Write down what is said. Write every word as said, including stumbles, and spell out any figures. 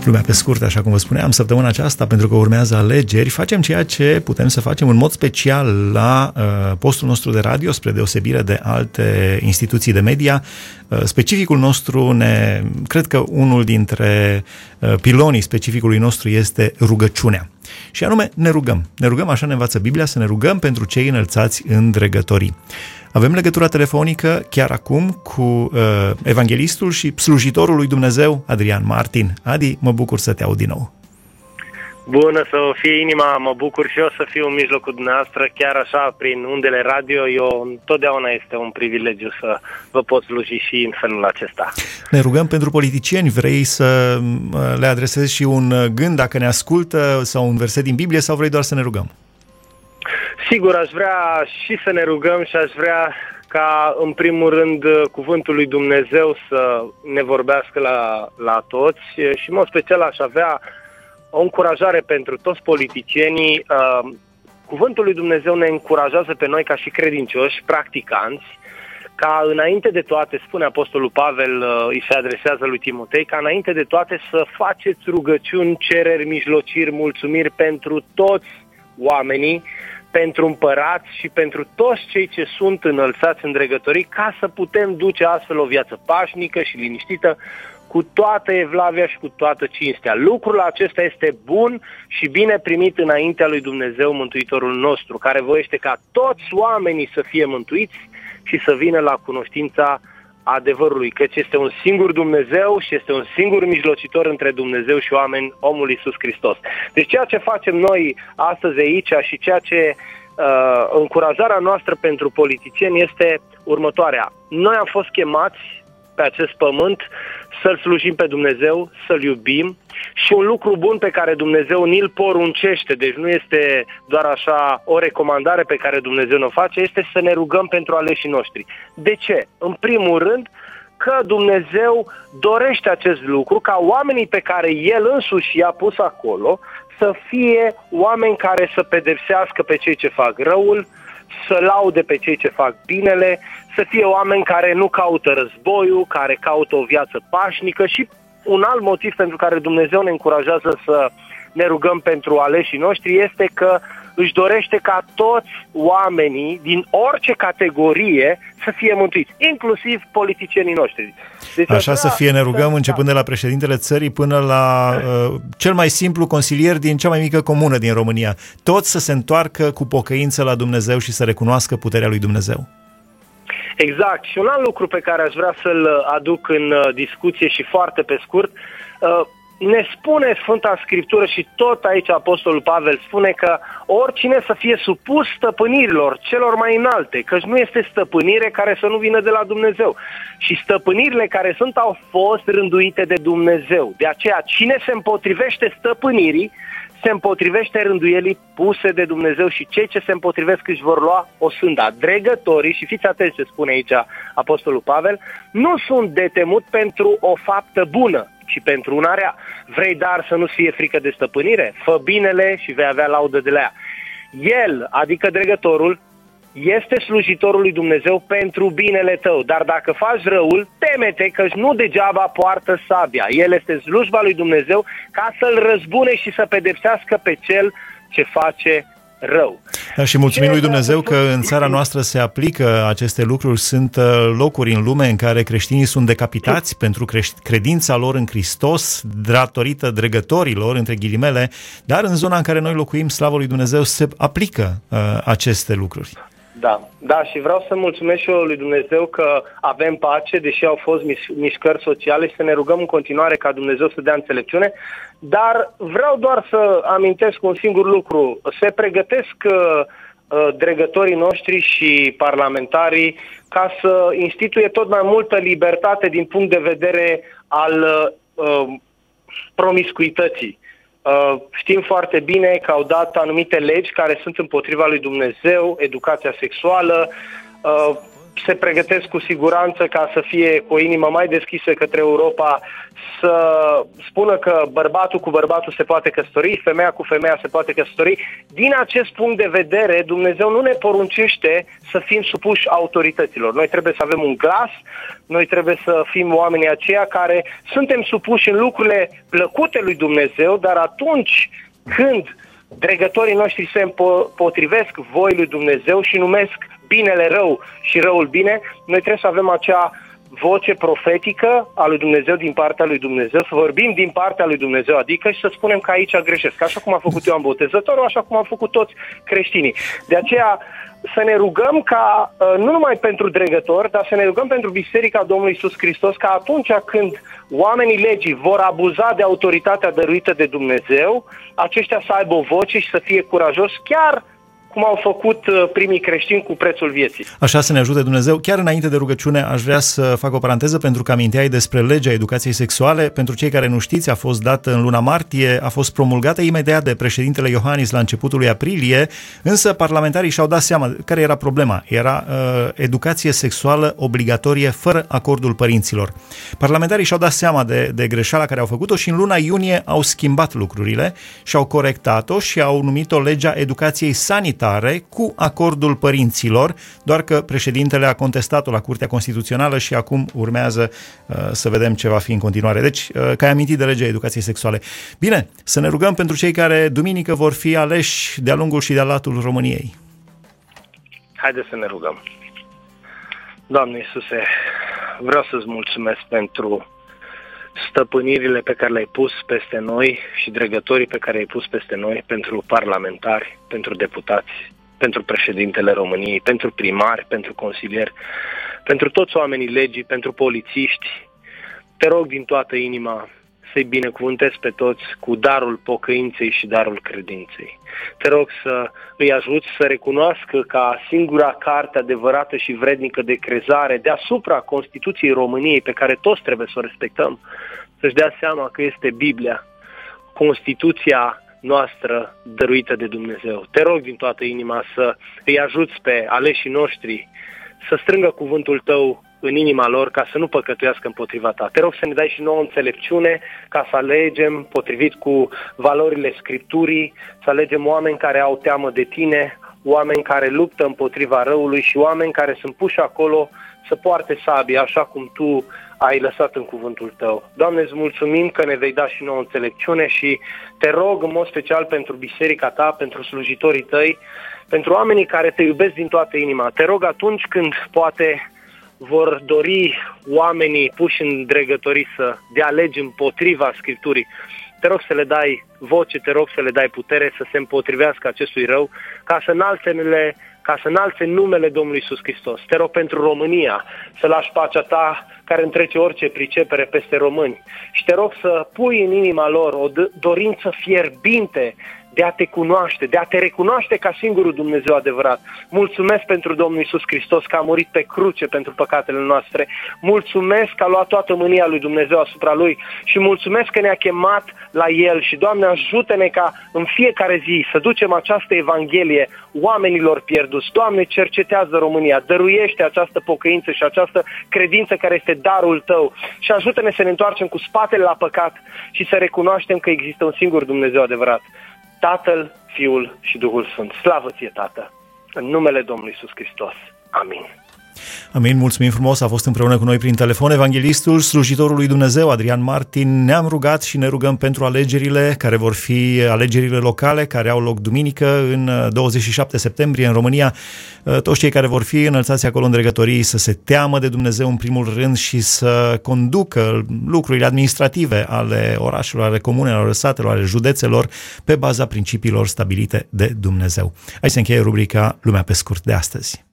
Lumea pe scurt, așa cum vă spuneam, săptămâna aceasta, pentru că urmează alegeri, facem ceea ce putem să facem în mod special la uh, postul nostru de radio, spre deosebire de alte instituții de media. Uh, specificul nostru, ne, cred că unul dintre uh, pilonii specificului nostru este rugăciunea. Și anume, ne rugăm. Ne rugăm, așa ne învață Biblia, să ne rugăm pentru cei înălțați în dregătorii. Avem legătura telefonică chiar acum cu uh, evanghelistul și slujitorul lui Dumnezeu, Adrian Martin. Adi, mă bucur să te aud din nou. Bună să fie inima, mă bucur și eu să fiu în mijlocul dumneavoastră, chiar așa, prin undele radio. Eu întotdeauna este un privilegiu să vă pot sluji și în felul acesta. Ne rugăm pentru politicieni. Vrei să le adresezi și un gând, dacă ne ascultă, sau un verset din Biblie, sau vrei doar să ne rugăm? Sigur, aș vrea și să ne rugăm și aș vrea ca, în primul rând, cuvântul lui Dumnezeu să ne vorbească la, la toți și, în mod special, aș avea o încurajare pentru toți politicienii. Cuvântul lui Dumnezeu ne încurajează pe noi ca și credincioși, practicanți, ca înainte de toate, spune Apostolul Pavel, îi se adresează lui Timotei, ca înainte de toate să faceți rugăciuni, cereri, mijlociri, mulțumiri pentru toți oamenii, pentru împărați și pentru toți cei ce sunt înălțați în dregătorii, ca să putem duce astfel o viață pașnică și liniștită, cu toată evlavia și cu toată cinstea. Lucrul acesta este bun și bine primit înaintea lui Dumnezeu, Mântuitorul nostru, care voiește ca toți oamenii să fie mântuiți și să vină la cunoștința adevărului, căci este un singur Dumnezeu și este un singur mijlocitor între Dumnezeu și oameni, omul Iisus Hristos. Deci ceea ce facem noi astăzi aici și ceea ce uh, încurajarea noastră pentru politicieni este următoarea. Noi am fost chemați pe acest pământ să-L slujim pe Dumnezeu, să-L iubim și un lucru bun pe care Dumnezeu ni-l poruncește, deci nu este doar așa o recomandare pe care Dumnezeu ne-o face, este să ne rugăm pentru aleșii noștri. De ce? În primul rând, că Dumnezeu dorește acest lucru, ca oamenii pe care El însuși i-a pus acolo să fie oameni care să pedepsească pe cei ce fac răul, să laude pe cei ce fac binele, să fie oameni care nu caută războiul, care caută o viață pașnică. Și un alt motiv pentru care Dumnezeu ne încurajează să ne rugăm pentru aleșii noștri este că își dorește ca toți oamenii din orice categorie să fie mântuiți, inclusiv politicienii noștri. Deci așa să fie, ne rugăm, începând de la președintele țării până la uh, cel mai simplu consilier din cea mai mică comună din România. Toți să se întoarcă cu pocăință la Dumnezeu și să recunoască puterea lui Dumnezeu. Exact. Și un alt lucru pe care aș vrea să-l aduc în discuție și foarte pe scurt, uh, ne spune Sfânta Scriptură și tot aici Apostolul Pavel spune că oricine să fie supus stăpânirilor celor mai înalte, căci nu este stăpânire care să nu vină de la Dumnezeu. Și stăpânirile care sunt au fost rânduite de Dumnezeu. De aceea, cine se împotrivește stăpânirii, se împotrivește rânduielii puse de Dumnezeu și cei ce se împotrivesc își vor lua o sânda. Dregătorii, și fiți atenți ce spune aici Apostolul Pavel, nu sunt de temut pentru o faptă bună, ci pentru una rea. Vrei dar să nu-ți fie frică de stăpânire? Fă binele și vei avea laudă de la ea. El, adică dregătorul, este slujitorul lui Dumnezeu pentru binele tău, dar dacă faci răul, teme-te căci nu degeaba poartă sabia. El este slujba lui Dumnezeu ca să-l răzbune și să pedepsească pe cel ce face rău. Da, și mulțumim lui Dumnezeu că în țara noastră se aplică aceste lucruri. Sunt locuri în lume în care creștinii sunt decapitați pentru credința lor în Hristos, datorită dregătorilor, între ghilimele, dar în zona în care noi locuim, slavă lui Dumnezeu, se aplică uh, aceste lucruri. Da, da, și vreau să mulțumesc și eu lui Dumnezeu că avem pace, deși au fost mișcări sociale, și să ne rugăm în continuare ca Dumnezeu să dea înțelepciune, dar vreau doar să amintesc un singur lucru. Se pregătesc uh, dregătorii noștri și parlamentarii ca să instituie tot mai multă libertate din punct de vedere al uh, promiscuității. Uh, știm foarte bine că au dat anumite legi care sunt împotriva lui Dumnezeu, educația sexuală, uh, se pregătesc cu siguranță ca să fie cu o inimă mai deschisă către Europa, să spună că bărbatul cu bărbatul se poate căsători, femeia cu femeia se poate căsători. Din acest punct de vedere, Dumnezeu nu ne poruncește să fim supuși autorităților. Noi trebuie să avem un glas, noi trebuie să fim oamenii aceia care suntem supuși în lucrurile plăcute lui Dumnezeu, dar atunci când dregătorii noștri se împotrivesc voii lui Dumnezeu și numesc binele rău și răul bine, noi trebuie să avem acea voce profetică a lui Dumnezeu din partea lui Dumnezeu, să vorbim din partea lui Dumnezeu, adică și să spunem că aici greșesc, așa cum a făcut Ioan Botezătorul, așa cum au făcut toți creștinii. De aceea să ne rugăm ca, nu numai pentru dregători, dar să ne rugăm pentru Biserica Domnului Iisus Hristos, ca atunci când oamenii legii vor abuza de autoritatea dăruită de Dumnezeu, aceștia să aibă o voce și să fie curajoși, chiar cum au făcut primii creștini cu prețul vieții. Așa să ne ajute Dumnezeu. Chiar înainte de rugăciune aș vrea să fac o paranteză pentru că aminteai despre legea educației sexuale. Pentru cei care nu știți, a fost dată în luna martie, a fost promulgată imediat de președintele Iohannis la începutul lui aprilie, însă parlamentarii și-au dat seama care era problema. Era uh, educație sexuală obligatorie fără acordul părinților. Parlamentarii și-au dat seama de, de greșeala care au făcut-o și în luna iunie au schimbat lucrurile și au corectat-o și au numit-o legea educației sanitare cu acordul părinților, doar că președintele a contestat-o la Curtea Constituțională și acum urmează uh, să vedem ce va fi în continuare. Deci, uh, că ai amintit de legea educației sexuale. Bine, să ne rugăm pentru cei care duminică vor fi aleși de-a lungul și de-a latul României. Haideți să ne rugăm. Doamne Iisuse, vreau să-ți mulțumesc pentru stăpânirile pe care le-ai pus peste noi și dregătorii pe care le-ai pus peste noi, pentru parlamentari, pentru deputați, pentru președintele României, pentru primari, pentru consilieri, pentru toți oamenii legii, pentru polițiști. Te rog din toată inima să-i binecuvântezi pe toți cu darul pocăinței și darul credinței. Te rog să îi ajuți să recunoască ca singura carte adevărată și vrednică de crezare deasupra Constituției României, pe care toți trebuie să o respectăm, să-și dea seama că este Biblia, Constituția noastră dăruită de Dumnezeu. Te rog din toată inima să îi ajuți pe aleșii noștri să strângă cuvântul Tău în inima lor ca să nu păcătuiască împotriva Ta. Te rog să ne dai și nouă înțelepciune ca să alegem potrivit cu valorile Scripturii, să alegem oameni care au teamă de Tine, oameni care luptă împotriva răului și oameni care sunt puși acolo să poarte sabie, așa cum Tu ai lăsat în cuvântul Tău. Doamne, îți mulțumim că ne vei da și nouă înțelepciune și Te rog în mod special pentru biserica Ta, pentru slujitorii Tăi, pentru oamenii care Te iubesc din toată inima. Te rog atunci când poate vor dori oamenii puși în dregătorii să dea legi împotriva Scripturii, te rog să le dai voce, te rog să le dai putere să se împotrivească acestui rău, ca să înalțe, ca să înalțe numele Domnului Iisus Hristos. Te rog pentru România să lași pacea Ta care întrece orice pricepere peste români și te rog să pui în inima lor o dorință fierbinte de a Te cunoaște, de a Te recunoaște ca singurul Dumnezeu adevărat. Mulțumesc pentru Domnul Iisus Hristos că a murit pe cruce pentru păcatele noastre. Mulțumesc că a luat toată mânia lui Dumnezeu asupra Lui și mulțumesc că ne-a chemat la El și, Doamne, ajută-ne ca în fiecare zi să ducem această Evanghelie oamenilor pierduți. Doamne, cercetează România, dăruiește această pocăință și această credință care este darul Tău și ajută-ne să ne întoarcem cu spatele la păcat și să recunoaștem că există un singur Dumnezeu adevărat. Tatăl, Fiul și Duhul Sfânt. Slavă Ție, Tată! În numele Domnului Iisus Hristos. Amin. Amin, mulțumim frumos, a fost împreună cu noi prin telefon evanghelistul, slujitorul lui Dumnezeu, Adrian Martin. Ne-am rugat și ne rugăm pentru alegerile care vor fi alegerile locale, care au loc duminică în douăzeci și șapte septembrie în România. Toți cei care vor fi înălțați acolo în dregătorii să se teamă de Dumnezeu în primul rând și să conducă lucrurile administrative ale orașelor, ale comunelor, ale satelor, ale județelor pe baza principiilor stabilite de Dumnezeu. Aici se încheie rubrica Lumea pe scurt de astăzi.